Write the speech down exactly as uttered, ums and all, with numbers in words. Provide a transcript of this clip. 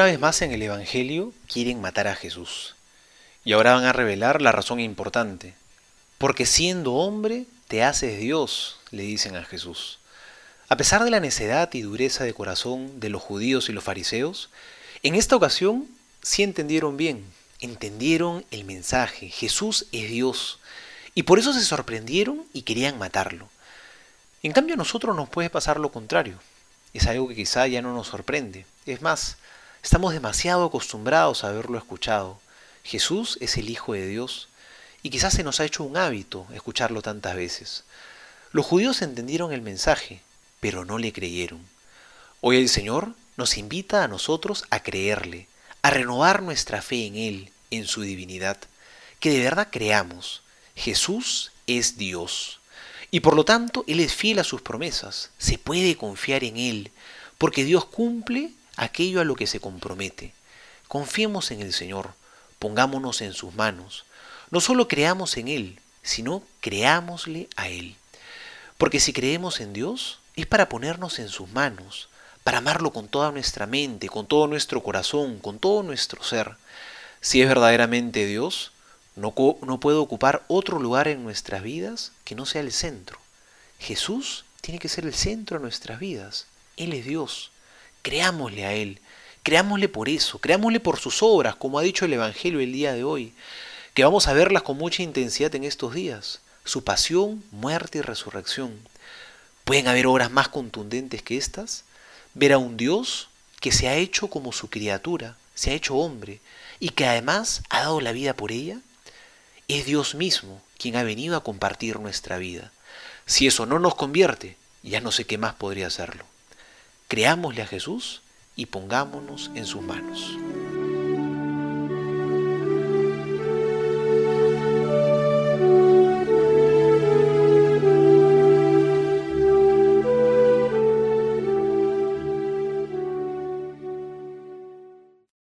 vez más en el Evangelio quieren matar a Jesús. Y ahora van a revelar la razón importante. Porque siendo hombre, te haces Dios, le dicen a Jesús. A pesar de la necedad y dureza de corazón de los judíos y los fariseos, en esta ocasión sí entendieron bien, entendieron el mensaje. Jesús es Dios. Y por eso se sorprendieron y querían matarlo. En cambio a nosotros nos puede pasar lo contrario. Es algo que quizá ya no nos sorprende. Es más, estamos demasiado acostumbrados a haberlo escuchado. Jesús es el Hijo de Dios y quizás se nos ha hecho un hábito escucharlo tantas veces. Los judíos entendieron el mensaje, pero no le creyeron. Hoy el Señor nos invita a nosotros a creerle, a renovar nuestra fe en Él, en su divinidad, que de verdad creamos. Jesús es Dios. Y por lo tanto, Él es fiel a sus promesas. Se puede confiar en Él, porque Dios cumple aquello a lo que se compromete. Confiemos en el Señor, pongámonos en sus manos. No solo creamos en Él, sino creámosle a Él. Porque si creemos en Dios, es para ponernos en sus manos, para amarlo con toda nuestra mente, con todo nuestro corazón, con todo nuestro ser. Si es verdaderamente Dios, No, no puede ocupar otro lugar en nuestras vidas que no sea el centro. Jesús tiene que ser el centro de nuestras vidas. Él es Dios. Creámosle a Él. Creámosle por eso. Creámosle por sus obras, como ha dicho el Evangelio el día de hoy. Que vamos a verlas con mucha intensidad en estos días. Su pasión, muerte y resurrección. ¿Pueden haber obras más contundentes que estas? Ver a un Dios que se ha hecho como su criatura, se ha hecho hombre, y que además ha dado la vida por ella. Es Dios mismo quien ha venido a compartir nuestra vida. Si eso no nos convierte, ya no sé qué más podría hacerlo. Creámosle a Jesús y pongámonos en sus manos.